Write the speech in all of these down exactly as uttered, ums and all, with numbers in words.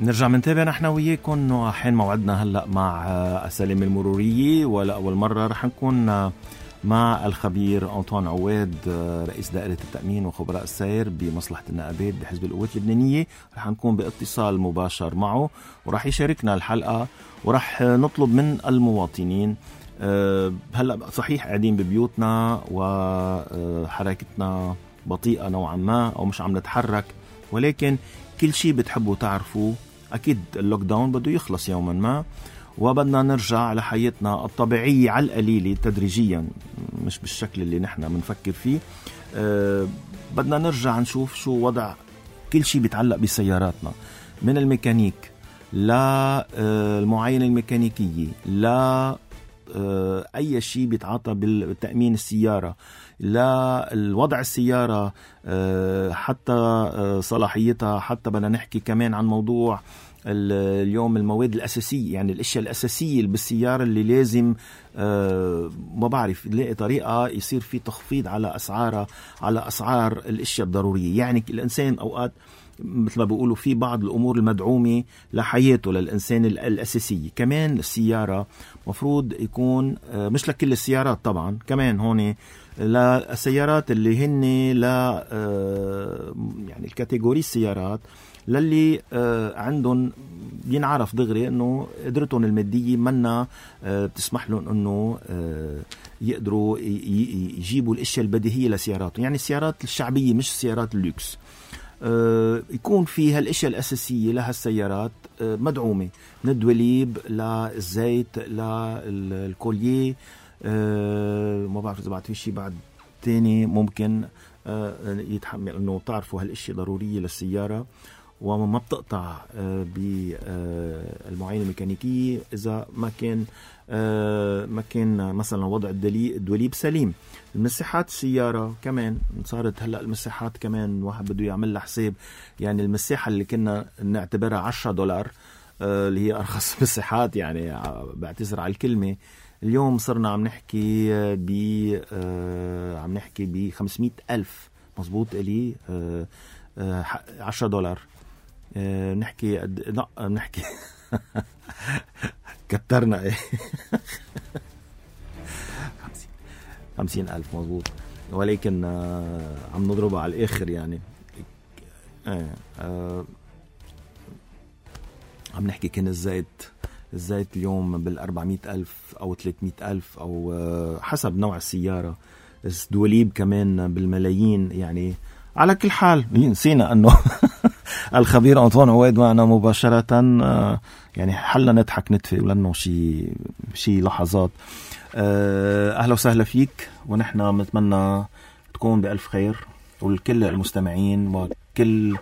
نرجع منتابع نحن وياكم وحين موعدنا هلأ مع السلامة المرورية، ولأول مرة رح نكون مع الخبير أنطوان عواد رئيس دائرة التأمين وخبراء السير بمصلحة النقابات بحزب القوات اللبنانية. رح نكون باتصال مباشر معه ورح يشاركنا الحلقة ورح نطلب من المواطنين هلأ صحيح قاعدين ببيوتنا وحركتنا بطيئة نوعا ما أو مش عم نتحرك، ولكن كل شيء بتحبوا تعرفوا أكيد اللوك داون بده يخلص يوما ما وبدنا نرجع لحياتنا الطبيعية على القليلة تدريجيا، مش بالشكل اللي نحن بنفكر فيه. أه بدنا نرجع نشوف شو وضع كل شيء بيتعلق بسياراتنا، من الميكانيك للمعاينة الميكانيكية لا أه أي شيء بيتعاطى بالتأمين السيارة، لا الوضع السيارة أه حتى أه صلاحيتها، حتى بدنا نحكي كمان عن موضوع اليوم المواد الأساسية، يعني الأشياء الأساسية اللي بالسيارة اللي لازم أه ما بعرف نلاقي طريقة يصير في تخفيض على أسعارها على أسعار الأشياء الضرورية. يعني الإنسان أوقات مثل ما بيقولوا في بعض الأمور المدعومة لحياته للإنسان الأساسية. كمان السيارة مفروض يكون أه مش لكل السيارات طبعا، كمان هون للسيارات اللي هن لا أه يعني الكاتيجوري السيارات للي آه عندهم بينعرف دغري انه قدرتهم الماديه منا آه بتسمح لهم انه آه يقدروا يجيبوا الاشياء البديهيه لسياراتهم. يعني السيارات الشعبيه مش السيارات اللوكس آه يكون فيها الاشياء الاساسيه لهالسيارات آه مدعومه، من الدوليب للزيت للكوليه آه ما بعرف اذا بعد في شيء بعد تاني ممكن آه يتحمل انه تعرفوا هالاشياء ضروريه للسياره وما بتقطع بالمعاينة الميكانيكية إذا ما كان ما كان مثلا وضع الدوليب سليم. المساحات السيارة كمان صارت هلأ المساحات كمان واحد بده يعمل لها حساب، يعني المساحة اللي كنا نعتبرها عشرة دولار اللي هي أرخص مساحات، يعني بعتذر على الكلمة، اليوم صرنا عم نحكي ب عم نحكي ب خمسمائة ألف مزبوط إلي عشرة دولار. أه نحكي قد لا نحكي كترنا ايه خمسين ألف مظبوط، ولكن آه عم نضربها على الآخر يعني آه آه عم نحكي كان الزيت الزيت اليوم بالأربعمائة ألف أو ثلاثمائة ألف أو آه حسب نوع السيارة، الدوليب كمان بالملايين. يعني على كل حال نسينا أنه الخبير أنطوان عواد معنا مباشرة، يعني حلنا نضحك نتفق ولأنه شي شي لحظات. أهلا وسهلا فيك، ونحن نتمنى تكون بألف خير والكل المستمعين وكل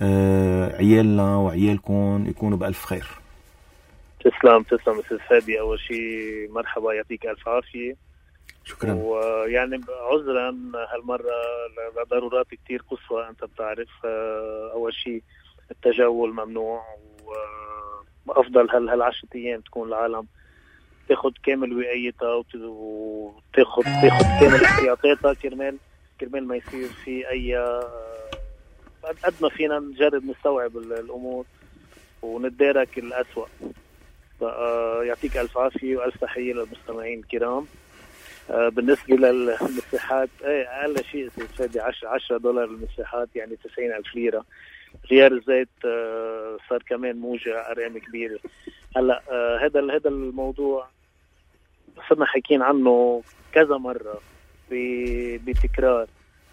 عيالنا وعيالكم يكونوا بألف خير. تسلم تسلم أستاذ فادي، أول شيء مرحبا، يعطيك ألف عافية. شكرا. ويعني عذرا هالمرة لضرورات كتير قصوى أنت بتعرف. أول شيء التجول ممنوع، وأفضل هال هالعشرة أيام تكون العالم تاخد كامل وقايتها وتاخد تاخد كامل احتياطاتها كرمال كرمال ما يصير في أي قد ما فينا نجرب نستوعب الأمور ونتدارك الأسوأ. يعطيك ألف عافية وألف تحية للمستمعين الكرام. بالنسبة للمساحات ايه اقل شيء فادي عشرة دولار المساحات، يعني تسعين ألف ليرة. غيار الزيت صار كمان موجة ارقام كبيرة. هلا هذا هذا الموضوع صرنا حكين عنه كذا مرة بتكرار.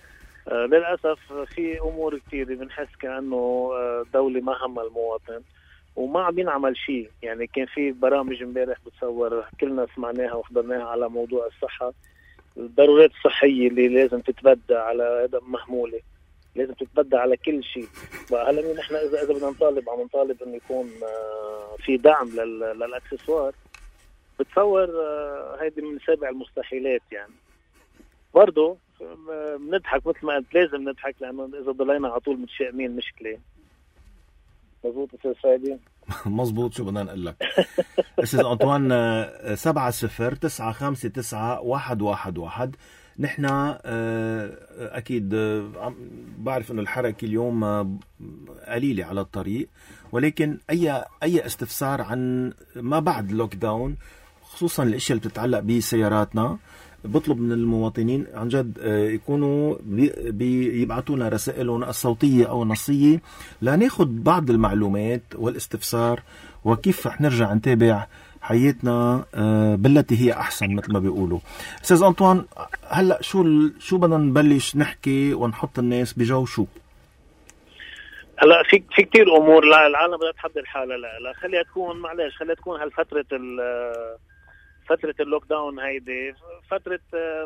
للأسف في امور كتير بنحس كأنه دولة ما همها المواطن وما عم ينعمل شيء. يعني كان في برامج امبارح بتصور كلنا سمعناها وحضرناها على موضوع الصحة، الضرورات الصحية اللي لازم تتبدى على هذا مهمولة، لازم تتبدى على كل شيء. وهلا نحن إذا إذا بدنا نطالب عم نطالب إنه يكون في دعم للأكسسوار، بتصور هيدي من سابع المستحيلات. يعني برضو بنضحك مثل ما قلت، لازم نضحك لأنه إذا ضلينا على طول متشائمين مشكلة. مظبوط أستاذ فادي؟ مظبوط. شو بدنا نقول لك أستاذ أنطوان؟ سبعة صفر تسعة خمسة تسعة واحد واحد واحد. نحن أكيد بعرف أنه الحركة اليوم قليلة على الطريق، ولكن أي أي استفسار عن ما بعد اللوك داون، خصوصا الأشياء اللي بتتعلق بسياراتنا، بطلب من المواطنين عن جد يكونوا بيبعتونا رسائلهم الصوتية أو النصية لناخد بعض المعلومات والاستفسار، وكيف رح نرجع نتابع حياتنا بالتي هي أحسن مثل ما بيقولوا. أستاذ أنطوان، هلأ شو شو بدنا نبلش نحكي ونحط الناس بجو شو؟ هلا في في كثير امور. لا العالم بدها تحضر حالها. لا لا خليها تكون، معلش خليها تكون هالفتره فتره اللوك داون هيدي فتره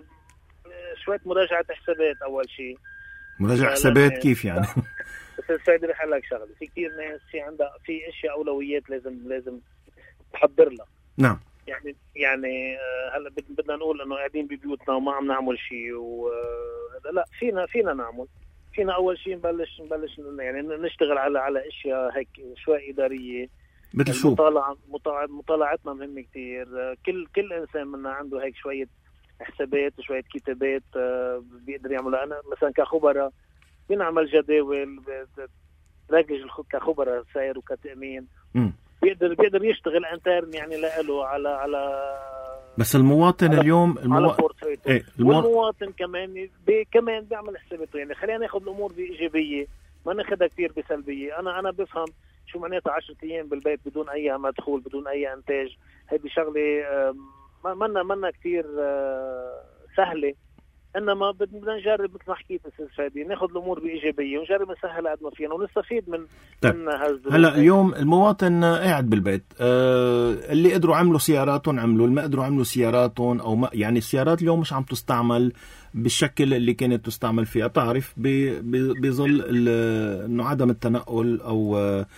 شويه مراجعه حسابات. اول شيء مراجعه حسابات كيف يعني؟ بس السيد رح لك شغله، في كثير ناس في عندها في اشياء اولويات لازم لازم تحضر لها. نعم. يعني يعني هلا بدنا نقول انه قاعدين ببيوتنا وما عم نعمل شيء، و لا فينا فينا نعمل فينا اول شيء نبلش نبلش يعني نشتغل على على اشياء هيك شوي اداريه. مثل شو؟ مطالعه مطالعتنا مهمه كثير. كل كل انسان منا عنده هيك شويه حسابات وشويه كتابات بيقدر يعملها. انا مثلا كخبراء بنعمل جداول راجل كخبراء سير وكتامين. م. بيقدر بيقدر يشتغل انترن يعني له على على بس المواطن على اليوم المو... ايه المو... والمواطن كمان بي... كمان بيعمل حساباته. يعني خلينا ناخذ الامور بايجابيه، ما ناخذها كثير بسلبيه. انا انا بفهم شو معناتها عشرة ايام بالبيت بدون اي مدخول بدون اي انتاج. هذه شغله ما منا منا كثير سهله، انما بدنا نجرب مثل ما حكيت استاذ فادي، ناخذ الامور بايجابيه ونجرب نسهل قد ما فينا ونستفيد من طيب. من هالظروف. هلا اليوم المواطن قاعد بالبيت، أه اللي قدروا عملوا سياراتهم عملوا، اللي ما قدروا عملوا سياراتهم او ما، يعني السيارات اليوم مش عم تستعمل بالشكل اللي كانت تستعمل فيها. بتعرف بظل انه عدم التنقل او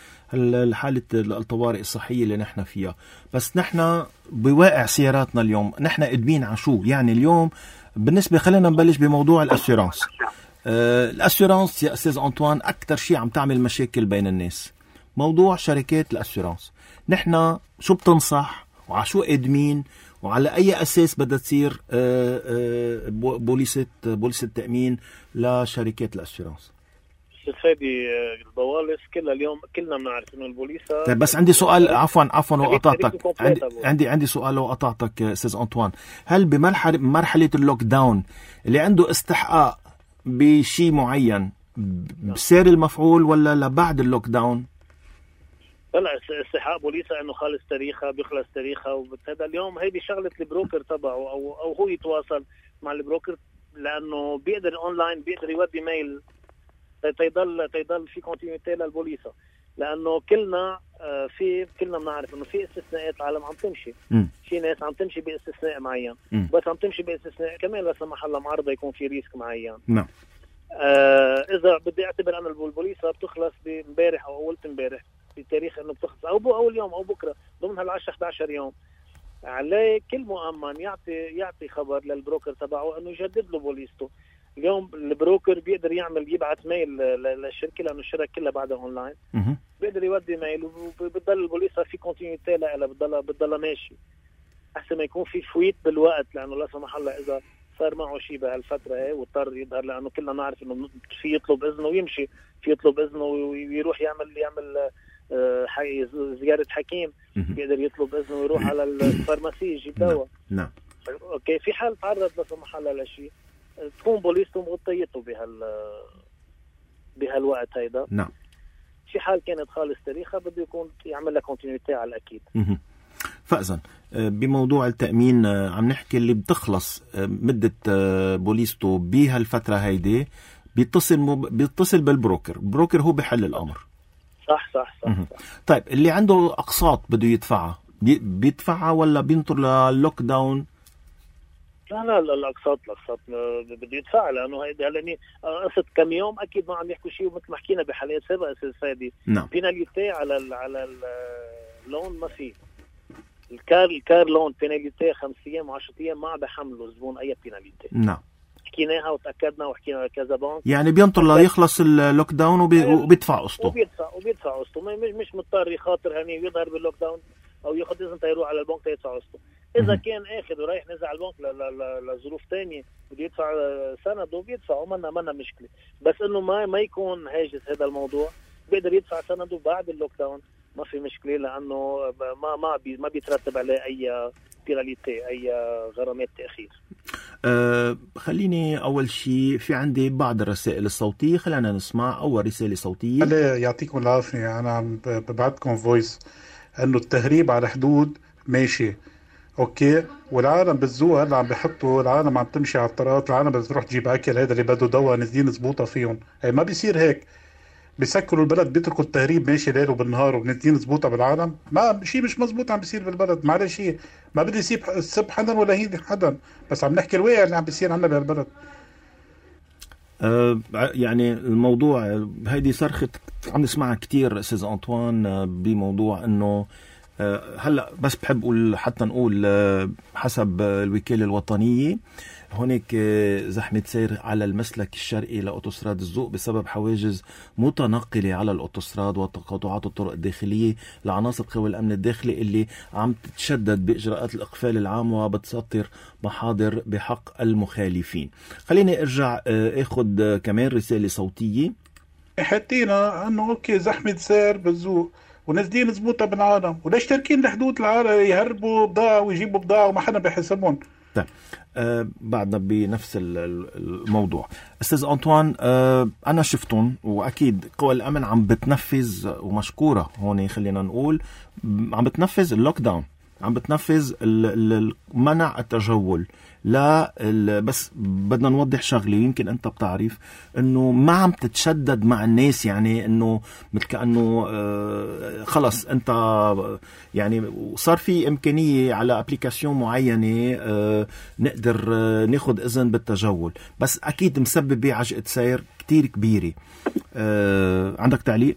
حالة الطوارئ الصحية اللي نحن فيها. بس نحن بواقع سياراتنا اليوم نحن قدمين على شو؟ يعني اليوم بالنسبة خلينا نبلش بموضوع الأسيرانس. آه الأسيرانس يا أستاذ أنطوان أكتر شيء عم تعمل مشاكل بين الناس، موضوع شركات الأسيرانس. نحن شو بتنصح وعلى شو قدمين وعلى أي أساس بدها تصير آه آه بوليسة بوليسة التأمين لشركات الأسيرانس؟ فادي البوالص كلها اليوم كلنا بنعرف انه البوليسه. طيب بس عندي سؤال، عفوا عفوا وقطعتك، عندي عندي عندي سؤال وقطعتك استاذ أنطوان. هل بمرحله مرحله اللوك داون اللي عنده استحقاق بشيء معين بسير المفعول ولا لبعد اللوك داون؟ لا استحقاق بوليسه انه خالص تاريخها بيخلص تاريخها، وهذا اليوم هيدي شغله البروكر تبعه او او هو يتواصل مع البروكر، لانه بيقدر اونلاين بيقدر يودي ميل تيضل تيضل في كونتينيتي للبوليسه. لانه كلنا في كلنا بنعرف انه في استثناءات العالم عم تمشي. م. في ناس عم تمشي باستثناء معين، م. بس عم تمشي باستثناء كمان لا سمح الله معرضه يكون في ريسك معين. نعم. آه اذا بدي اعتبر انا البوليسه بتخلص بامبارح او اول امبارح بتاريخ انه بتخلص او بو اول يوم او بكره ضمن هالعشرة احد عشر يوم، عليه كل مؤمن يعطي يعطي خبر للبروكر تبعه انه يجدد له بوليسته. اليوم البروكر بيقدر يعمل يبعث ميل للشركه لانه الشركه كلها بعدها اونلاين. م- بيقدر يودي ميل وبتضل البوليسه في كونتينيتي لها، بتضل بتضل ماشي احسن ما يكون في فويت بالوقت. لانه لا سمح الله اذا صار معه شيء بهالفتره هي واضطر يظهر، لانه كلنا نعرف انه في يطلب اذنه ويمشي، في يطلب اذنه ويروح يعمل يعمل حي زياره حكيم، بيقدر يطلب اذنه ويروح على الفارماسي يجيب دواء. نعم. اوكي في حال تعرض لا سمح الله لشيء تكون بوليسته مغطيته بهال بهالوقت هيدا. نعم. في حال كانت خالص تاريخها بده يكون يعمل لها كونتينيتي على الاكيد. فأذن بموضوع التأمين عم نحكي اللي بتخلص مدة بوليسته بهالفترة هيدي بيتصل مب... بيتصل بالبروكر، البروكر هو بحل الأمر. صح صح صح, صح. طيب اللي عنده أقساط بده يدفعها بي... بيدفعها ولا بينطر للوك داون؟ لا لا الاقساط الاقساط بده يدفع، لانه هيدا لاني قصه كم يوم اكيد ما عم يحكوا شيء. ومثل ما حكينا بحلقات سابقه استاذ فادي، نعم. بيناليتي على ال على اللون ما في الكار الكار لون بيناليتي خمس ايام وعشرة ايام ما عم بحملوا زبون اي بيناليتي. نعم. حكيناها وتاكدنا وحكينا كذا بنك، يعني بينطر ليخلص اللوك داون وبي... وبيدفع قسطه وبيدفع وبيدفع قسطه، مش مش مضطر يخاطر هني ويظهر باللوك داون او ياخذ اذن تيروح على البنك تيدفع قسطه. اذا كان اخذ ورايح نزل على البنك لظروف ثانيه بده يدفع سند وبيدفع ومنا منا مشكله. بس انه ما ما يكون هاجس هذا الموضوع، بيقدر يدفع سنده بعد اللوك داون، ما في مشكله، لانه ما ما بي ما بيترتب عليه اي بيناليتي، اي غرامات تاخير. أه خليني اول شيء في عندي بعض الرسائل الصوتيه، خلينا نسمع اول رساله صوتيه. يعطيكم العافيه، انا عم ببعتكم فويس انه التهريب على حدود ماشي اوكي، والعالم بالذوق هلا عم بيحطوا، العالم عم تمشي على الطرقات، العالم بدها تروح تجيب اكل، هذا اللي بده دواء نازلين زبوطه فيهم، هي ما بيصير هيك، بيسكروا البلد، بيتركوا التهريب ماشي ليل وبالنهار وبنزلين زبوطه بالعالم، ما شيء مش مزبوط عم بيصير بالبلد. معلش شيء ما بدي يسيب سب حدا ولا هيدي حدا، بس عم نحكي الواقع اللي عم بيصير عنا بهالبلد. أه يعني الموضوع هيدي صرخة عم نسمعها كتير استاذ انطوان بموضوع انه أه هلا بس بحب اقول حتى نقول أه حسب الوكالة الوطنية هناك زحمة سير على المسلك الشرقي لأوتوستراد الذوق بسبب حواجز متنقلة على الأوتوستراد وتقاطعات الطرق الداخلية لعناصر قوى الأمن الداخلي اللي عم تتشدد بإجراءات الإقفال العام وبتسطر محاضر بحق المخالفين. خليني أرجع أخذ كمان رسالة صوتية. حطينا أنه أوكي زحمة سير بالذوق ونازلين زبوطة بالعالم، وليش تركين لحدود العالم يهربوا بضاعة ويجيبوا بضاعة وما حدا بيحسبهم. طيب آه بعدنا بنفس الموضوع استاذ انطوان، آه انا شفتهم واكيد قوى الامن عم بتنفذ ومشكوره هون، خلينا نقول عم بتنفذ اللوك داون، عم بتنفذ منع التجول. لا بس بدنا نوضح شغله، يمكن انت بتعرف انه ما عم تتشدد مع الناس، يعني انه مثل كانه آه خلص انت يعني صار في امكانيه على ابليكاسيون معينه آه نقدر آه ناخذ اذن بالتجول، بس اكيد مسبب بعجقه سير كتير كبيره. آه عندك تعليق؟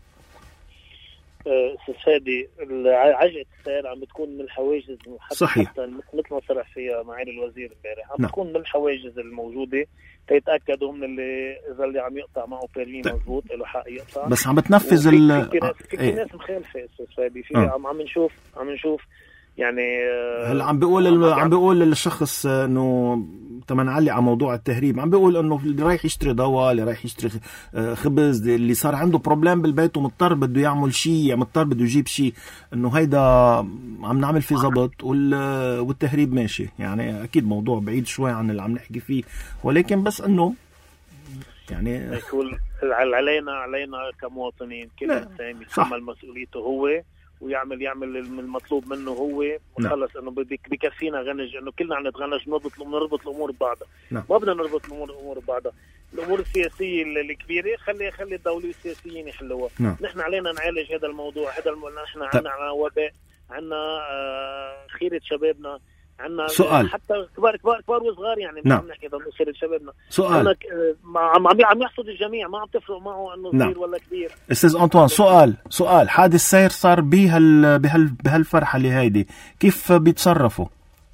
استاذ فادي، عجقة السير عم بتكون من الحواجز، حتى صحيح، حتى مثل ما صرح فيها معالي الوزير امبارح، عم نعم. بتكون من الحواجز الموجوده تيتاكدوا من اللي اذا اللي عم يقطع معه بيرمي مضبوط له حق يقطع، بس عم بتنفذ ال في ناس في ايه. ناس مخالفه استاذ فادي، في عم عم نشوف عم نشوف يعني هلا عم بيقول ال... عم بيقول للشخص انه تمن علي على موضوع التهريب، عم بيقول انه اللي رايح يشتري دواء، اللي رايح يشتري خبز، اللي صار عنده بروبلم بالبيت ومضطر بده يعمل شيء، مضطر بده يجيب شيء، انه هيدا عم نعمل فيه ضبط وال... والتهريب ماشي. يعني اكيد موضوع بعيد شوي عن اللي عم نحكي فيه، ولكن بس انه يعني يقول علينا علينا كمواطنين كل انسان يتحمل مسؤوليته هو ويعمل يعمل المطلوب منه هو، وخلص انه بكفينا غنج، انه كلنا عم نتغنج، نربط نربط الامور ببعضها. نعم. ما بدنا نربط الامور الامور ببعضها. الامور السياسيه الكبيره خلي خلي الدوله والسياسيين يحلوها. نعم. نحن علينا نعالج هذا الموضوع، هذا الم... نحن عندنا وباء، عندنا آه خيرة شبابنا، عندنا سؤال. حتى كبار كبار كبار وصغار، يعني نعم. عم نحكي ضمن خيرة شبابنا. سؤال. عم عم عم يحصد الجميع، ما عم تفرق معه انه صغير نعم. ولا كبير. استاذ انطوان، سؤال سؤال حادث سير صار بهال بهال بهالفرحه اللي هيدي، كيف بيتصرفوا؟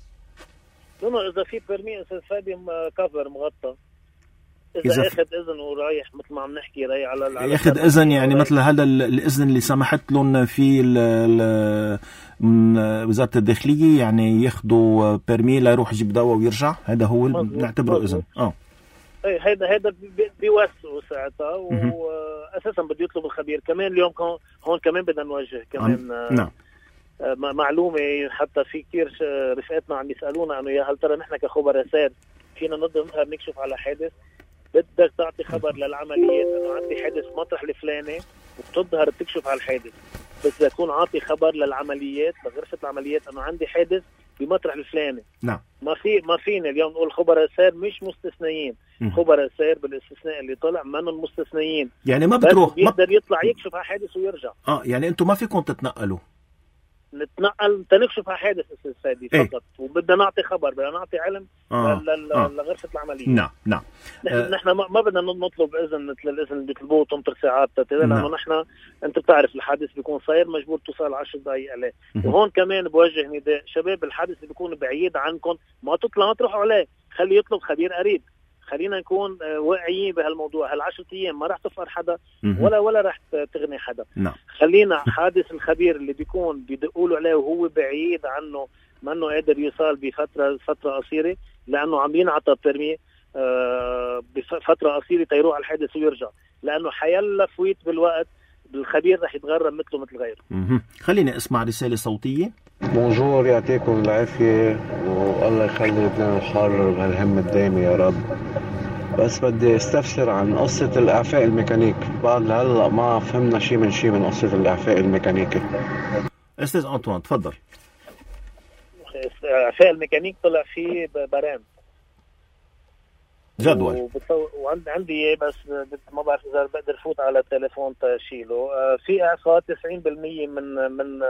لانه اذا في بيرمي استاذ فادي كفر مغطى، اذا, إذا اخذ اذن ورايح مثل ما عم نحكي رايح على على ياخذ اذن، يعني مثل هذا الاذن اللي سمحت لهم في من وزاره الداخليه، يعني ياخذوا بيرمي ليروح يجيب دواء ويرجع، هذا هو نعتبره اذن. اه اي هيدا هيدا بيوسعوا ساعتها، واساسا بده يطلب الخبير كمان. اليوم هون كمان بدنا نوجه كمان آه. نعم. معلومه، حتى في كثير رفقاتنا عم يسالونا انه يا هل ترى نحن كخبراء سير فينا نظهر نكشف على حادث؟ بدك تعطي خبر للعمليات انه عندي حادث مطرح الفلاني، وبتظهر بتكشف على الحادث، بس تكون عاطي خبر للعمليات لغرفه العمليات انه عندي حادث بمطرح الفلاني. نعم. ما في ما فينا اليوم نقول خبراء سير مش مستثنيين، خبراء سير بالاستثناء اللي طلع منهم مستثنيين، يعني ما بتروح بيقدر ما... يطلع يكشف على حادث ويرجع. اه يعني انتم ما فيكم تتنقلوا؟ نتنقل تنكشف على حادث استاذ فادي فقط. ايه؟ وبدنا نعطي خبر، بدنا نعطي علم آه. ل... آه. لغرفه العمليه. نعم نعم. نحن, آه. نحن ما بدنا نطلب اذن مثل الاذن اللي بيطلبوه تمطر ساعات، لانه نحن انت بتعرف الحادث بيكون صاير مجبور توصل عشر دقائق عليه. وهون كمان بوجه نداء شباب، الحادث اللي بيكون بعيد عنكم ما تطلع ما تروحوا عليه، خلي يطلب خبير قريب. خلينا نكون واعيين بهالموضوع، هالعشرة ايام ما راح تفقر حدا ولا ولا راح تغني حدا. نعم. خلينا حادث الخبير اللي بيكون بيدقوا له عليه وهو بعيد عنه، ما انه قادر يوصل بفتره فتره قصيره، لانه عم ينعطى بيرمي آه بفتره قصيره تيروح على الحادث ويرجع، لانه حيلا فويت بالوقت الخبير رح يتغرم مثله مثل غيره. خليني اسمع رسالة صوتية. بونجور، يعطيكم العافية والله يخلي لبنان الحار بهالهم الدائمة يا رب. بس بدي استفسر عن قصة الإعفاء الميكانيك، بعد لهلا ما فهمنا شيء من شيء من قصة الإعفاء الميكانيكي. أستاذ أنطوان تفضل. إعفاء الميكانيك طلع فيه برامج جدول وعندي بس ما بعرف إذا بقدر فوت على التليفون تشيله. في إعفاء تسعين بالمية من من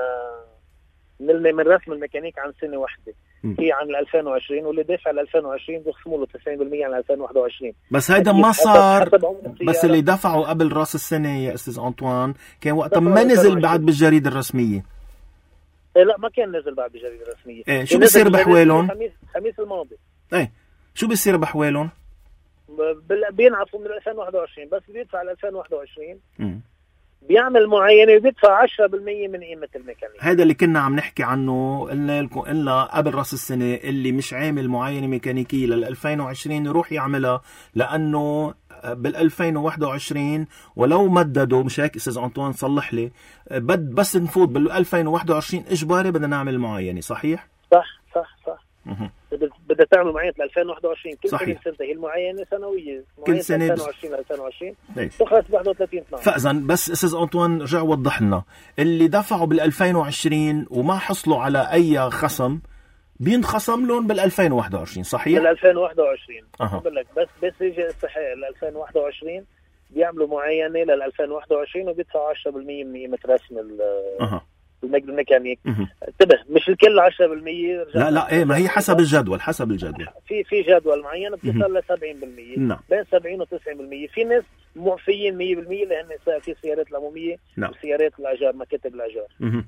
من من رسم الميكانيك عن سنة واحدة في عن ألفين وعشرين، واللي دافع ل ألفين وعشرين بيخصموا له تسعين بالمية عن ألفين وواحد وعشرين. بس هيدا ما صار، بس اللي دفعوا قبل راس السنة يا أستاذ أنطوان كان وقتها ما نزل بعد بالجريدة الرسمية. إيه لا ما كان نزل بعد بالجريدة الرسمية. إيه شو بيصير بحوالهم؟ خميس خميس الماضي. إيه شو بيصير بحوالهم؟ بينعفوا من ألفين وواحد وعشرين، بس بيدفع ل ألفين وواحد وعشرين م. بيعمل معاينة وبيدفع عشرة بالمية من قيمة الميكانيك. هذا اللي كنا عم نحكي عنه، قلنا لكم قلنا قبل راس السنة اللي مش عامل معاينة ميكانيكية لل ألفين وعشرين يروح يعملها، لأنه بال ألفين وواحد وعشرين ولو مددوا، مش هيك أستاذ أنطوان صلح لي، بد بس نفوت بال ألفين وواحد وعشرين إجباري بدنا نعمل المعاينة، صحيح؟ صح صح صح. بدها تعمل معاينة ل ألفين وواحد وعشرين كل سنة تنتهي المعاينة سنوية، كل سنة ألفين وعشرين ل ألفين وعشرين تخلص ب واحد وثلاثين اثناشر. فإذا بس أستاذ أنطوان رجع وضح لنا اللي دفعوا بال ألفين وعشرين وما حصلوا على أي خصم بينخصم لهم بال ألفين وواحد وعشرين، صحيح؟ بال ألفين وواحد وعشرين أه. بقول لك بس بس يجي استحقاق ل ألفين وواحد وعشرين بيعملوا معاينة لل ألفين وواحد وعشرين وبيدفعوا عشرة بالمية من قيمة رسم ال أه. الميكانيك. انتبه مش الكل عشرة بالمية. لا لا ايه ما هي حسب الجدول، حسب الجدول في في جدول معين بتصل ل سبعين بالمية. نعم. بين سبعين و تسعين بالمية. في ناس معفيين مية بالمية لان في سيارات العموميه. نعم. وسيارات الاجار مكاتب الاجار.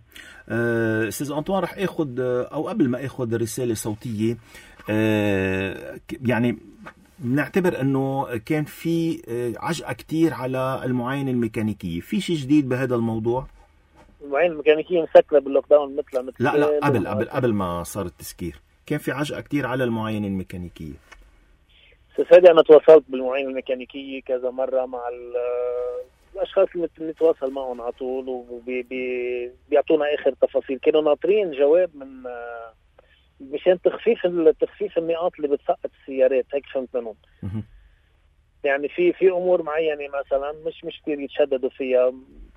أه استاذ أنطوان رح اخذ او قبل ما اخذ رساله صوتيه أه يعني بنعتبر انه كان في عجقه كتير على المعاينه الميكانيكيه، في شيء جديد بهذا الموضوع؟ المعاينة الميكانيكية مسكرة باللوك داون مثل مثل لا لا قبل قبل قبل ما صار التسكير كان في عجقة كتير على المعاينة الميكانيكية. سيدي أنا تواصلت بالمعاينة الميكانيكية كذا مرة مع الأشخاص اللي نتواصل معهم على طول وبيعطونا آخر تفاصيل. كانوا ناطرين جواب من مشان تخفيف تخفيف النقاط اللي بتسقط السيارات، هيك فهمت منهم. يعني في في أمور معينة مثلا مش مش كتير يتشددوا فيها،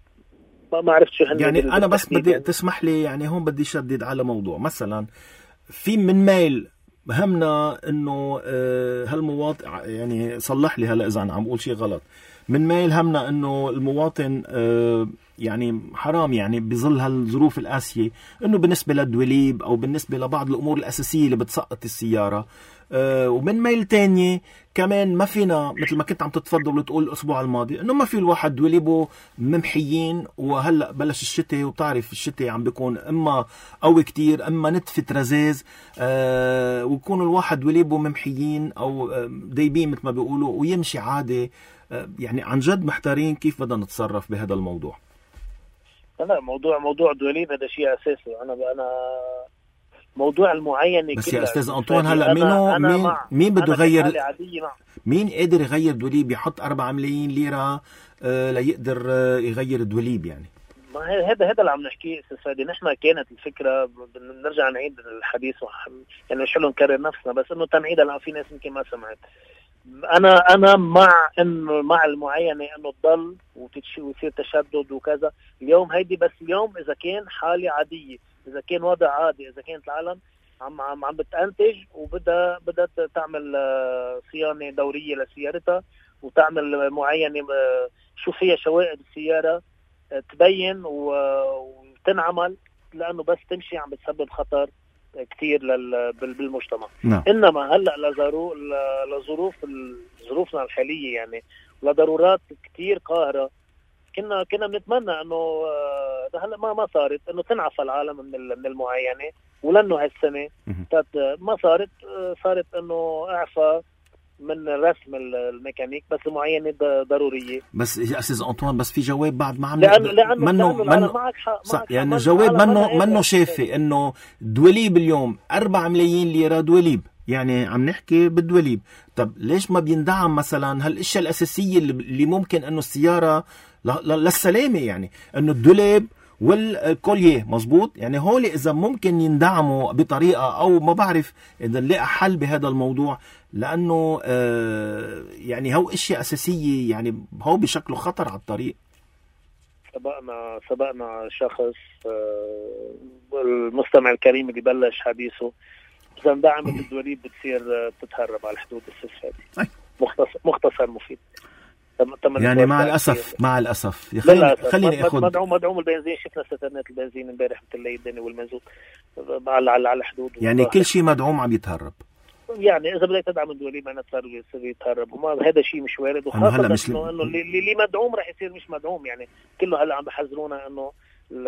ما عرفت شو يعني أنا بس بدي تسمح لي يعني هون بدي شدد على موضوع مثلا في من ميل همنا إنه آه هالمواطن يعني صلح لي هلا إذا أنا عم بقول شيء غلط، من ميل همنا إنه المواطن آه يعني حرام يعني بظل هالظروف القاسية إنه بالنسبة للدوليب أو بالنسبة لبعض الأمور الأساسية اللي بتسقط السيارة أه ومن ميل تانية كمان ما فينا مثل ما كنت عم تتفضل وتقول الأسبوع الماضي إنه ما في الواحد دوليبه ممحيين، وهلأ بلش الشتاء وبتعرف الشتاء عم بيكون إما قوي كتير إما نتفة رزاز أه ويكون الواحد دوليبه ممحيين أو دايبين مثل ما بيقولوا ويمشي عادي. أه يعني عن جد محتارين كيف بدنا نتصرف بهذا الموضوع. أنا موضوع موضوع دوليب هذا شيء أساسي. أنا أنا موضوع المعاينة بس يا أستاذ أنطوان هلا مينو مين مين بده يغير مين قادر يغير دوليب يحط أربعة ملايين ليرة آه ليقدر آه يغير دوليب يعني؟ ما هذا هذا اللي عم نحكيه أستاذ فادي. نحن كانت الفكرة بنرجع نعيد الحديث يعني مش حلو نكرر نفسنا بس إنه تنعيد لأن في ناس يمكن ما سمعت. أنا أنا مع إنه مع المعاينة إنه تضل وتتشي ويصير تشدد وكذا اليوم هيدي، بس اليوم إذا كان حالة عادية، إذا كان وضع عادي، إذا كانت العالم عم عم عم بتنتج وبدها بدها تعمل صيانة دورية لسيارتها وتعمل معاينة شو فيها شوائب السيارة تبين وتنعمل، لأنه بس تمشي عم بتسبب خطر كتير بالمجتمع. نعم. إنما هلأ لظروف لظروف ظروفنا الحالية يعني لضرورات كتير قاهرة كنا كنا بنتمنى إنه هلأ ما ما صارت إنه تنعفى العالم من من المعاينة، ولأنه هالسنة ما صارت صارت إنه أعفى من رسم الميكانيك بس المعاينة ضرورية. بس يا أستاذ أنطوان بس في جواب بعد ما عم لأنه لأنه منه منه معك حق يعني جواب منه منه شافي إنه دوليب اليوم أربعة ملايين ليرة دوليب يعني عم نحكي بالدوليب. طب ليش ما بيندعم مثلا هالاشياء الاساسيه اللي ممكن انه السياره للسلامه، يعني انه الدولاب والكوليه مزبوط، يعني هول اذا ممكن يندعموا بطريقه او ما بعرف اذا نلاقي حل بهذا الموضوع، لانه آه يعني هو اشياء اساسيه، يعني هو بشكله خطر على الطريق. سبقنا سبقنا شخص آه المستمع الكريم اللي بلش حديثه، اذا اندعمت الدوليب بتصير تتهرب على الحدود السفادي. مختصر مختصر مفيد. يعني مع الاسف مع الاسف خليني خليني اخذ مدعوم مدعوم البنزين. شفنا سترنات البنزين امبارح مثل الليل الدنيا والمازوت على على الحدود، يعني كل شيء مدعوم عم يتهرب. يعني اذا بدك تدعم الدوليب معناتها صار يتهرب، وما هذا شيء مش وارد. وخاصه انه مش... انه اللي, اللي مدعوم رح يصير مش مدعوم، يعني كله هلا عم بحذرونا انه ل...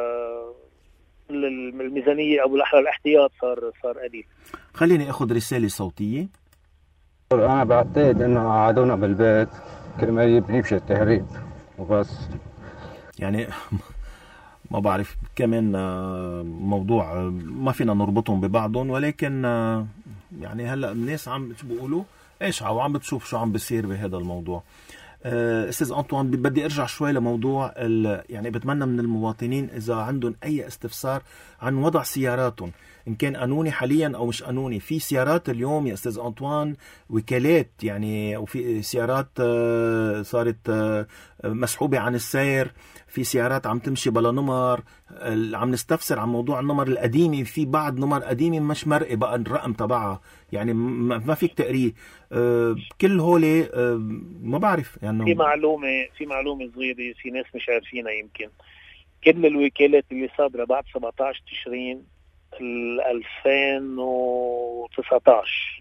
الميزانيه او بالاحرى الاحتياط صار صار قليل. خليني اخذ رساله صوتيه. انا بعتقد انه قعدونا بالبيت كرمال يمشي التهريب وبس. يعني ما بعرف كمان موضوع ما فينا نربطهم ببعضهم، ولكن يعني هلا الناس عم بيقولوا ايش وعم بتشوف شو عم بيصير بهذا الموضوع. استاذ أنطوان، بدي ارجع شوي لموضوع يعني بتمنى من المواطنين اذا عندهم اي استفسار عن وضع سياراتهم ان كان قانوني حاليا او مش قانوني. في سيارات اليوم يا استاذ أنطوان وكالات، يعني وفي سيارات صارت مسحوبة عن السير، في سيارات عم تمشي بلا نمر. عم نستفسر عن موضوع النمر القديمة، في بعض نمر قديمة مش مرئي بقى الرقم تبعها، يعني ما فيك تقريه. كل هولي ما بعرف يعني. في معلومة في معلومة صغيرة في ناس مش عارفينها، يمكن كل الوكالات اللي صادرة بعد سبعة عشر تشرين ألفين وتسعطعش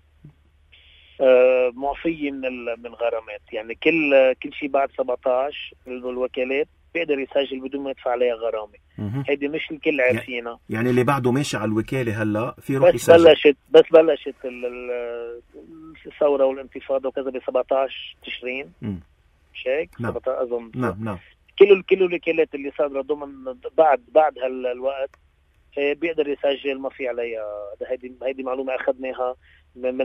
معفية من من غرامات. يعني كل كل شيء بعد سبعة عشر الوكالات بيقدر يسجل بدون ما يدفع عليها غرامة. هيدي مش الكل عارفينها. يعني اللي بعده ماشي على الوكالة هلا في روح بس يسجل. بلشت بس بلشت الثورة والانتفاضة وكذا ب سبعة عشر تشرين، مش هيك؟ نعم. أظن نعم نعم. كل كل الوكالات اللي صادرة ضمن بعد بعد هالوقت بيقدر يسجل، ما في عليها. هيدي هيدي معلومة أخذناها من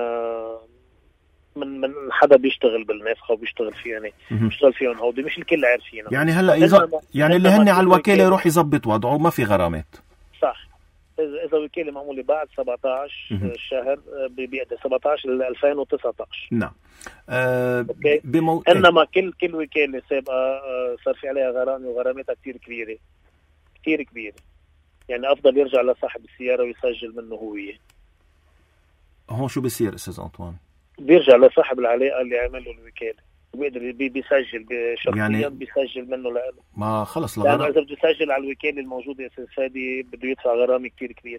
من من حدا بيشتغل بالنفخة وبيشتغل فيه، يعني بيشتغل فيهم هودي مش الكل عارفينها. يعني هلا إذا يعني اللي هن على الوكالة يروح يضبط وضعه ما في غرامات. صح. إذا إذا وكالة معمولة بعد سبعة عشر الشهر بيقدر سبعة عشر ل ألفين وتسعطعش. نعم. أه بمو... إنما كل كل وكالة سابقة أه صار في عليها غرامة وغرامتها كتير كبيرة كتير كبيرة. يعني أفضل يرجع لصاحب السيارة ويسجل منه هوية. هون شو بيصير أستاذ أنطوان؟ بيرجع لصاحب العلاقة اللي عمله الوكالة وبيقدر بي بيسجل شخصيا، يعني بيسجل منه لأله. ما خلص لغرام. لأنه إذا بده يسجل على الوكالة الموجودة أستاذ فادي بده يدفع غرامة كتير كبيرة.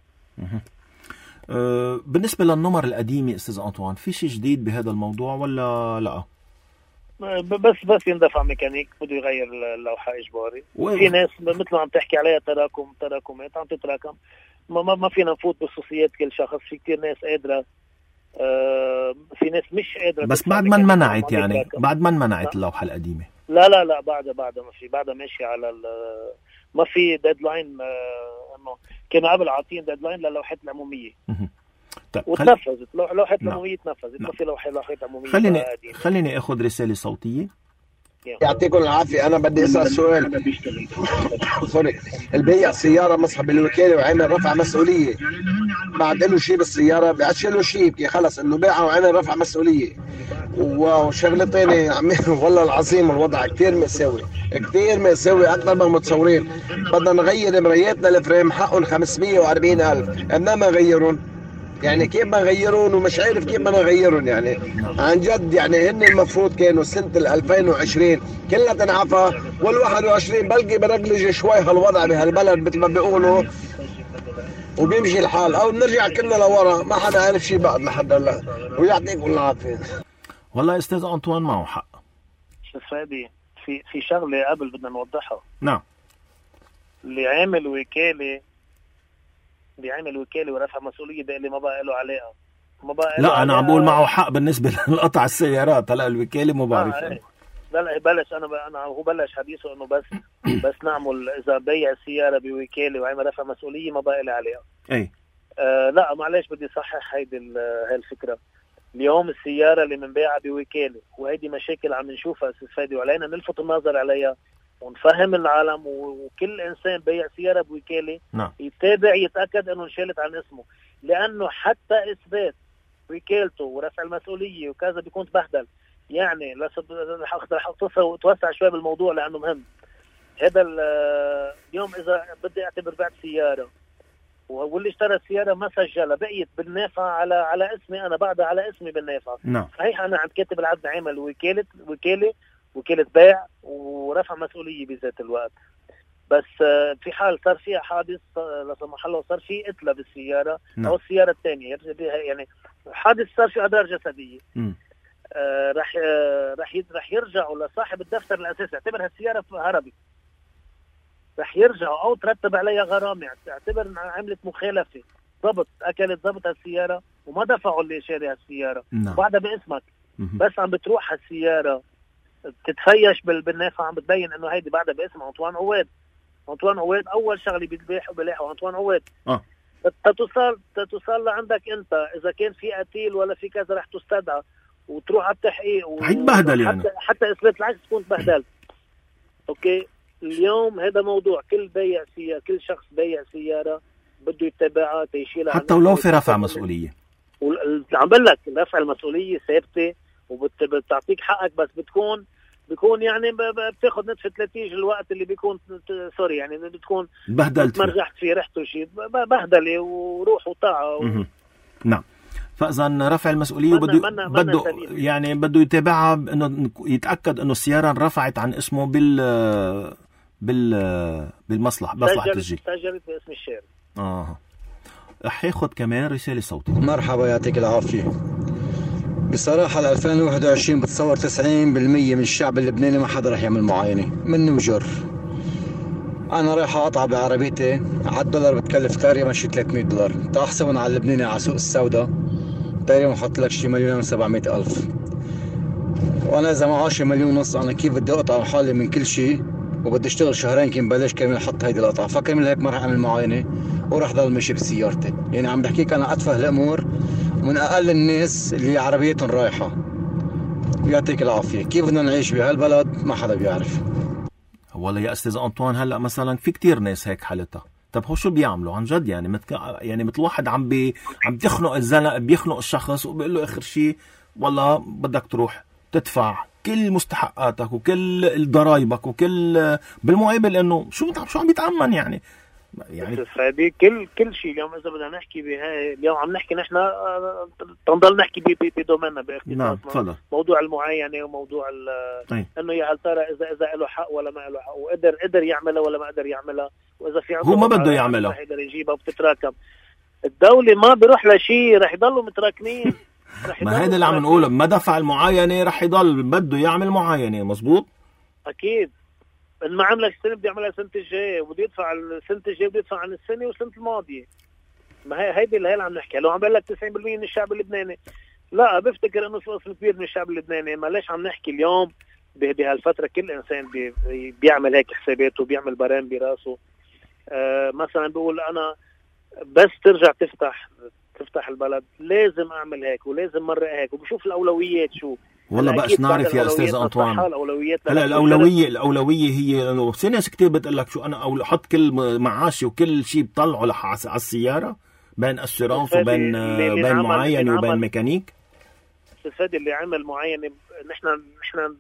أه بالنسبة للنمر القديمة أستاذ أنطوان، في شيء جديد بهذا الموضوع ولا لا؟ بس بس يندفع ميكانيك بده يغير اللوحة إجباري. في ناس مثل ما عم تحكي عليها تراكم تراكمات عم تتراكم. ما ما, ما فينا نفوت بخصوصيات كل شخص. في كتير ناس قادرة، آه في ناس مش قادرة. بس بعد ما منعت يعني بعد ما منعت اللوحة القديمة. لا لا لا بعدها بعدها ما في بعدها ماشي على ما في ديدلاين. آه انه كانوا قبل عاطين ديدلاين للوحات العمومية. طيب وتنفذت لوحة العمومية تنفذت. ما في لوحة لوحات عمومية. خليني خليني اخذ رسالة صوتية. يعطيكم العافية. أنا بدي أسأل سؤال. سوري. البيع سيارة مصحب الوكالة وعمل رفع مسؤولية، بعد له شيء بالسيارة بيعش له شيء خلص إنه بيعه وعمل رفع مسؤولية. وشغلة تانية عمي والله العظيم الوضع كتير مأساوي كتير مأساوي أكثر من متصورين. بدنا نغير مراياتنا الفريم حقهم خمسمية وأربعين ألف، إنما غيرون يعني كيف ما غيرون ومش عارف كيف ما نغيرون. يعني عن جد يعني هن المفروض كانوا سنة ألفين وعشرين كلها تنعفى، والواحد وعشرين بلقي برجلج شوي هالوضع بهالبلد مثل ما بيقولوا وبيمشي الحال، او نرجع كلنا لورا ما حدا عارف شيء بعد لحد هلا. ويعطيكم العافية. والله استاذ أنطوان معه حق. استاذ فادي في في شغلة قبل بدنا نوضحها. نعم. اللي عامل وكالة بيعمل وكالة ورفع مسؤولية ده اللي ما بقى له علاقة. ما بقى له لا أنا عم بقول معه حق بالنسبة لقطع السيارات. هلا الوكالة ما بعرف. آه لا لا بلش أنا بقى أنا هو بلش حديثه إنه بس بس نعمل إذا بيع السيارة بوكالة وعمل رفع مسؤولية ما بقى له علاقة. أي آه لا معلش بدي صحح هيدي هاي الفكره. اليوم السياره اللي منباعها بوكاله، وهيدي مشاكل عم نشوفها استاذ فادي، وعلينا نلفت النظر عليها ونفهم العالم، وكل انسان بيع سياره بوكاله نعم. يتابع يتاكد انه انشالت عن اسمه، لانه حتى اثبات وكالته ورفع المسؤوليه وكذا بيكون تبهدل. يعني رح توسع شوي بالموضوع لانه مهم. هذا اليوم اذا بدي اعتبر بعت سياره واللي اشترى السياره ما سجلها، بقيت بالنافعه على على اسمي انا، بعدها على اسمي بالنافعه. نعم. صحيح انا عند كاتب العقد عامل وكاله وكاله وكاله بيع ورفع مسؤوليه بذات الوقت، بس في حال صار فيها حادث لا سمح الله، صار في قتله بالسياره نعم. او السياره الثانيه، يعني حادث صار في اضرار جسديه، آه رح آه رح رح يرجعوا لصاحب الدفتر الاساسي، اعتبر هالسياره هربت، رح يرجعوا او ترتب عليها غرامه، اعتبر انها عملت مخالفه، ضبط اكلت ضبط هالسياره وما دفعوا اللي شاري هالسياره، نعم. بعدها باسمك مم. بس عم بتروح هالسياره بتتفيش بالنافعه، عم بتبين انه هيدي بعدها باسم أنطوان عواد. أنطوان عواد اول شغله بيذبح بلاحه أنطوان عواد. اه تتصل تتصل لعندك انت، اذا كان في قتيل ولا في كذا رح تستدعى وتروح على التحقيق و... حيتبهدل يعني. حتى حتى اثبات العكس تكون تبهدل. اوكي اليوم هذا موضوع كل بيع سيارة، كل شخص بيع سيارة بده يتبعها تيشيلها حتى ولو في رفع مسؤولية. عم بقول لك رفع المسؤولية ثابتة وبتعطيك حقك، بس بتكون بيكون يعني بتاخذ نتفة ثلاثين الوقت اللي بيكون سوري يعني بتكون بهدلت مرجحت فيه ريحته شيء بهدله وروح وطاعة و... نعم. فاذا رفع المسؤوليه بده بده يعني بده يتابعها انه يتاكد انه السياره انرفعت عن اسمه بال بال بالمصلحه مصلحه الجي، سجلت باسم الشارع. اه حياخذ كمان رساله صوتيه. مرحبا يعطيك العافيه. بصراحه ألفين وواحد وعشرين بتصور تسعين بالمية من الشعب اللبناني ما حدا رح يعمل معاينه مني وجر. انا رايح اقطع بعربيتي على الدولار بتكلف تقريبا شي ثلاثمية دولار، تحسبهم على اللبناني على سوق السوداء تقريبا حط لك شي مليون وسبعمية ألف، وانا اذا معاشي مليون ونص انا كيف بدي اقطع حالي من كل شيء وبدي اشتغل شهرين كم بلاش كرمال احط هيدي القطعه، فكرمال هيك ما راح اعمل معاينه وراح ضل ماشي بسيارتي. يعني عم بحكيك انا اتفه الامور من اقل الناس اللي عربيتهم رايحه. يعطيك العافيه. كيف بدنا نعيش بهالبلد ما حدا بيعرف. والله يا استاذ انطوان هلا مثلا في كتير ناس هيك حالتها، طب هو شو بيعملوا عن جد؟ يعني متك... يعني مثل واحد عم بي عم تخنق الزلق بيخنق الشخص وبيقول له اخر شيء والله بدك تروح تدفع كل مستحقاتك وكل ضرايبك وكل بالمقابل انه شو شو عم بيتعمل يعني يعني فادي كل كل شيء. اليوم اذا بدنا نحكي بهاي اليوم عم نحكي نحن تنضل نحكي بدوميننا باختصار. نعم تفضل. موضوع المعاينه وموضوع انه يا هل ترى اذا اذا له حق ولا ما له حق، وقدر قدر يعملها ولا ما قدر يعملها، واذا في هو ما بده يعملها رح يقدر يجيبها وبتتراكم. الدوله ما بيروح لشيء رح يضلوا متراكمين. ما هذا اللي عم نقوله، ما دفع المعاينه رح يضل بده يعمل معاينه. مزبوط اكيد. إن ما عملك السنة بدي أعملها السنة الجاية وبدي يدفع السنة الجاية بدي يدفع عن السنة والسنة الماضية. ما هي هيدي اللي هي عم نحكي. لو عم بقول لك تسعين بالمية من الشعب اللبناني، لا بفتكر إنه في قسم كبير من الشعب اللبناني. ما ليش عم نحكي اليوم بهالفترة كل إنسان بي بيعمل هيك حساباته وبيعمل برام براسه. آه مثلا بقول أنا بس ترجع تفتح تفتح البلد لازم أعمل هيك ولازم مرة هيك وبشوف الأولويات شو. والله بقاش نعرف يا استاذ انطوان. هلا الاولويه الاولويه هي انه في ناس كتير بتقول لك شو انا او احط كل معاشي وكل شيء بطلعه على السياره بين اسيرانس وبين بين معين وبين ميكانيك. استاذ اللي عمل معين نحن نحن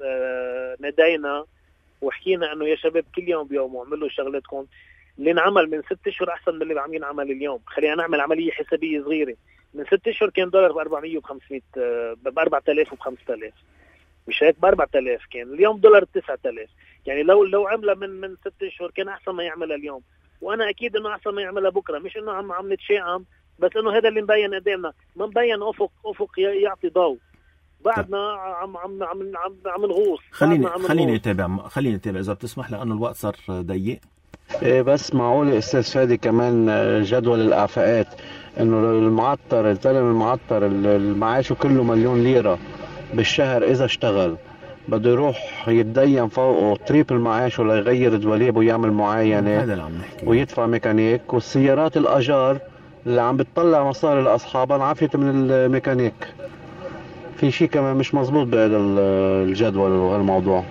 نادينا وحكينا انه يا شباب كل يوم بيوم اعملوا شغلتكم. اللي انعمل من ست اشهر احسن من اللي عم ينعمل اليوم. خلينا نعمل عمليه حسابيه صغيره. من ست اشهر كان دولار ب أربعمية وخمسمية ب أربعة آلاف وخمسة آلاف، مش هيك ب أربعة آلاف كان. اليوم دولار تسعة آلاف. يعني لو لو عملها من من ست اشهر كان احسن ما يعملها اليوم، وانا اكيد انه احسن ما يعملها بكره. مش انه عم عم نتشائم، بس انه هذا اللي مبين قدامنا. ما مبين افق افق يعطي ضوء. بعدنا عم عم عم عم, عم نغوص. خليني خليني اتابع خليني اتابع اذا بتسمح، لانه الوقت صار ضيق. إيه بس معقول استاذ فادي كمان جدول الاعفاءات انه المعطر الزلمه المعطر المعاشه كله مليون ليره بالشهر اذا اشتغل بده يروح يتدين فوقه تريبل معاشه ليغير دواليبه ويعمل معاينه ويدفع ميكانيك. والسيارات الاجار اللي عم بتطلع مصاري لاصحابها انعفت من الميكانيك. في شيء كمان مش مزبوط بهذا الجدول وهالموضوع.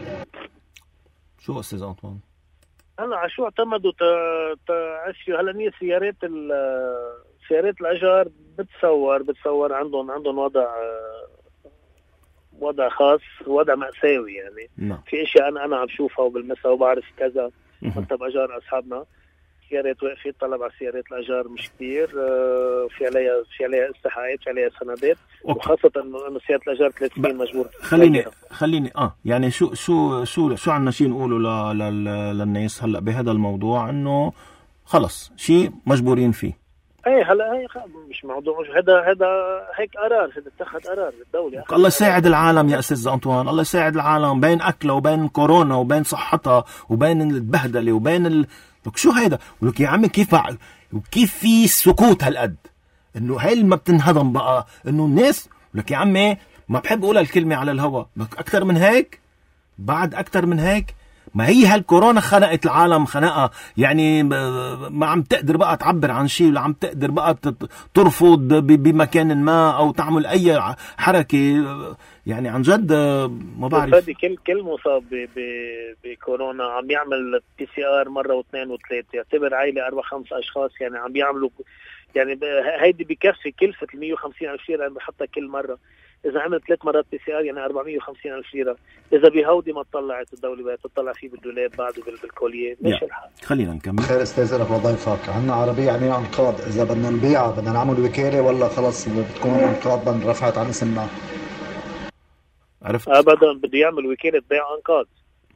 شو استاذ انطوان؟ هلا على شو اعتمدوا تعشوا هلا نية سيارات سيارات الاجار بتصور بتصور عندهم عندهم وضع وضع خاص، وضع مأساوي يعني. نعم. في اشياء انا انا عم بشوفها وبلمسها وبعرف كذا. مكتب اجار اصحابنا سيارات واقفين طلب على سيارات الاجار مش كثير، في عليها في عليها استحقاقات، في عليها سندات، وخاصه انه انه سياره الاجار ثلاث سنين مجبور. خليني خليني اه يعني شو شو شو شو عندنا شيء نقوله للناس هلا بهذا الموضوع، انه خلص شيء مجبورين فيه. ايه هلا هي مش موضوع هذا هذا هيك قرار، هذا اتخذ قرار الدوله. الله يساعد العالم يا استاذ انطوان، الله يساعد العالم بين اكله وبين كورونا وبين صحتها وبين البهدله وبين ال... لك شو هيدا؟ ولك يا عمي كيف وكيف في سكوت هالقد انه هاي ما بتنهضم بقى، انه الناس لك يا عمي ما بحب اقول الكلمه على الهوا، اكثر من هيك بعد اكثر من هيك. ما هي هالكورونا خنقت العالم خنقها، يعني ما عم تقدر بقى تعبر عن شيء، ولا عم تقدر بقى ترفض بمكان ما او تعمل اي حركه، يعني عن جد ما بعرف. كل كل مصاب بكورونا عم يعمل بي سي ار مره واثنين وثلاثه، يعتبر عائله اربع خمس اشخاص يعني عم بيعملوا، يعني هيدي بكفي كلفه مية وخمسين ألف ليره بحطها كل مره. إذا عمل ثلاث مرات بي سي آر يعني أربعمية وخمسين ألف ليرة. إذا بهودي ما طلعت الدولة بقى تطلع فيه بالدولاب بعده بالكوليه، مش الحال. خلينا نكمل. خير استاذ لك وضيفك. عنا عربية يعني أنقاض، إذا بدنا نبيعها بدنا نعمل وكالة ولا خلص بتكون أنقاض بن رفعت عن اسمنا؟ عرفت؟ أبدا بده يعمل وكالة بيع أنقاض.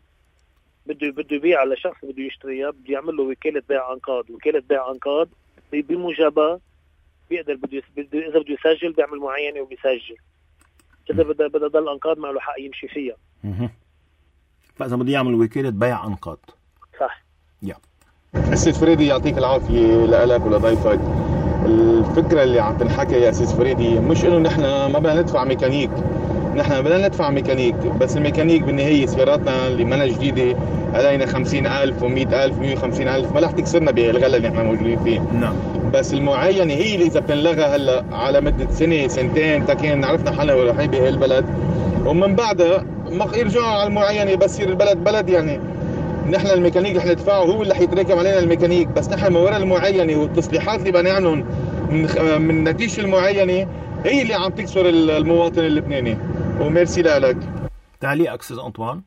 بده بده يبيع على شخص بده يشتريها، بده يعمل له وكالة بيع أنقاض. وكالة بيع أنقاض بموجبها بيقدر بده بده إذا بده يسجل بيعمل معينة وبيسجل. إذا بدأ بدأ ضل أنقاض ما له حق يمشي فيها. اها. فإذا بده يعمل وكالة بيع أنقاض. صح. يا. أستاذ فريدي يعطيك العافية لك ولضيفك. الفكرة اللي عم تنحكى يا أستاذ فريدي مش إنه نحن ما بدنا ندفع ميكانيك، نحن بدنا ندفع ميكانيك، بس الميكانيك بالنهاية سياراتنا اللي منا جديدة علينا خمسين ألف ومئة ألف مية وخمسين ألف ما رح تكسرنا بهالغلا اللي نحن موجودين فيه. نعم. بس المعينة هي اللي إذا بتنلغى هلا على مدة سنة سنتين تكين عرفنا حالنا ورايحين بهالبلد، ومن بعدها ما يرجعوا على المعينة بس يصير البلد بلد. يعني نحن الميكانيك رح ندفعه، هو اللي حيتراكم علينا الميكانيك، بس نحن من وراء المعينة والتصليحات اللي بدنا نعملهم من, من نتيجة المعينة هي اللي عم تكسر المواطن اللبناني. وميرسي لك. تعليقك أستاذ أنطوان؟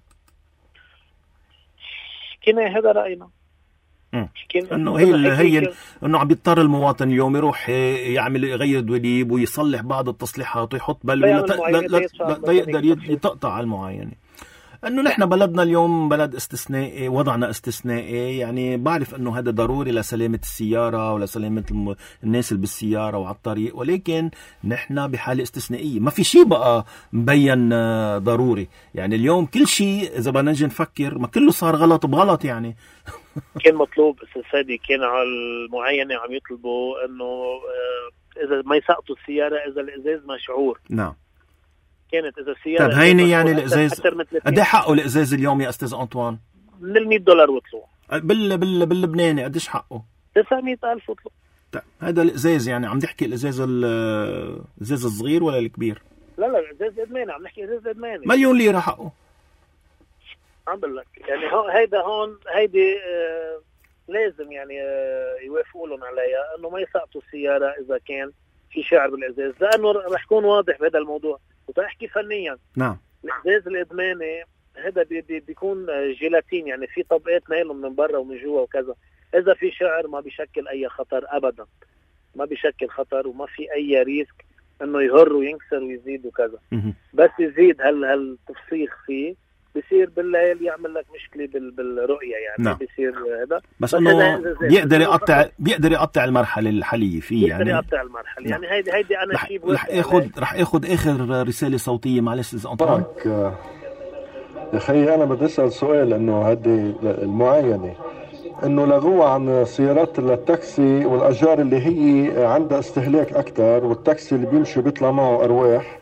كنا هذا رأينا. انه هي هي انه عم بيضطر المواطن اليوم يروح يعمل يغير دواليب ويصلح بعض التصليحات ويحط بل لا يقدر يتقطع على المعاينه. انه نحن بلدنا اليوم بلد استثنائي، وضعنا استثنائي، يعني بعرف انه هذا ضروري لسلامه السياره ولسلامه الم... الناس اللي بالسياره وعلى الطريق، ولكن نحن بحاله استثنائيه، ما في شيء بقى مبين ضروري. يعني اليوم كل شيء اذا بدنا نجي نفكر ما كله صار غلط بغلط. يعني كان مطلوب استاذ سادي، كان على المعينه عم يطلبوا انه اذا ما يسقطوا السياره اذا الازاز مشعور. نعم. كانت اذا السياره طيب هيني يعني الازاز قد ايه حقه الازاز اليوم يا استاذ انطوان؟ من ال مية دولار وطلوع. بال بال باللبناني قديش حقه؟ تسعمية ألف وطلوع. طيب هذا الازاز يعني عم نحكي الازاز الازاز الصغير ولا الكبير؟ لا لا الازاز ادماني، عم نحكي ازاز ادماني. مليون ليره حقه. عم بقول لك يعني هون هيدا هون هيدي آه لازم يعني آه يوافقوا لهم عليها انه ما يسقطوا السياره اذا كان في شعر بالازاز، لانه رح يكون واضح بهذا الموضوع. وتحكي فنيا. نعم. الازاز الادماني هذا بي بي بيكون جيلاتين، يعني في طبقات نايلون من برا ومن جوا وكذا. اذا في شعر ما بيشكل اي خطر ابدا، ما بيشكل خطر وما في اي ريسك انه يهر وينكسر ويزيد وكذا. بس يزيد هل هالتفسيخ فيه بيصير بالليل يعمل لك مشكله بالرؤيه يعني. نعم. بيصير هذا بس انه بيقدر يقطع بيقدر يقطع المرحله الحاليه فيه، يعني بيقدر يقطع المرحله. نعم. يعني هيدي هيدي انا شيء رح اخذ رح اخذ اخر رساله صوتيه. معلش اذا انطوان يا اخي انا بدي اسال سؤال، انه هذه المعاينه انه لغوها عن سيارات التاكسي والاجار اللي هي عندها استهلاك اكثر، والتاكسي اللي بيمشي بيطلع معه ارواح،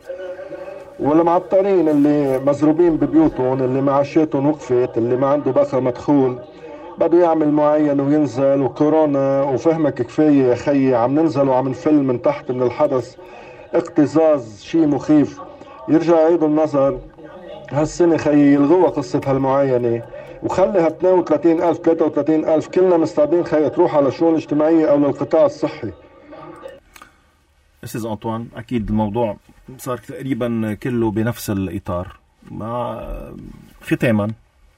والمعطرين اللي مزروبين ببيوتهم، اللي معاشاتهم وقفت، اللي ما عنده بقى مدخول، بده يعمل معين وينزل، وكورونا وفهمك كفاية يا خيي، عم ننزل وعم نفل من تحت من الحدث، اقتزاز شيء مخيف. يرجع يعيدوا النظر هالسنة خيي، يلغوا قصة هالمعاينة وخلي ها اثنين وثلاثين ألف ثلاثة وثلاثين ألف كلنا مستعدين خيي تروح على الشؤون الاجتماعية أو للقطاع الصحي. أستاذ أنطوان، أكيد الموضوع صار تقريبا كله بنفس الإطار. مع ختاما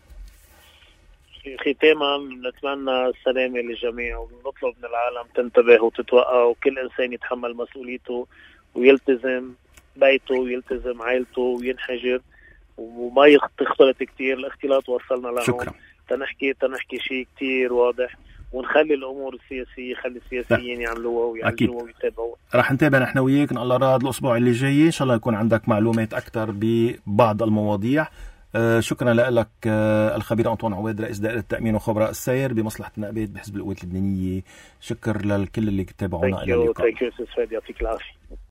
ختاما نتمنى السلامة للجميع، ونطلب من العالم تنتبه وتتوقع، وكل إنسان يتحمل مسؤوليته ويلتزم بيته ويلتزم عائلته وينحجر وما تختلط كتير. الاختلاط وصلنا لهون. شكرا. تنحكي تنحكي شيء كتير واضح، ونخلي الأمور السياسية خلي السياسيين يعملوها ويعملوها ويتابعوها. راح نتابع نحن وياك إن الله راد الأسبوع اللي جاي إن شاء الله يكون عندك معلومات أكتر ببعض المواضيع. آه شكرا لك آه الخبير أنطوان عواد، رئيس دائرة التأمين وخبراء السير بمصلحة النقابات بحزب القوات اللبنانية. شكر للكل اللي تابعونا. إلى اللقاء. يعطيك العافية.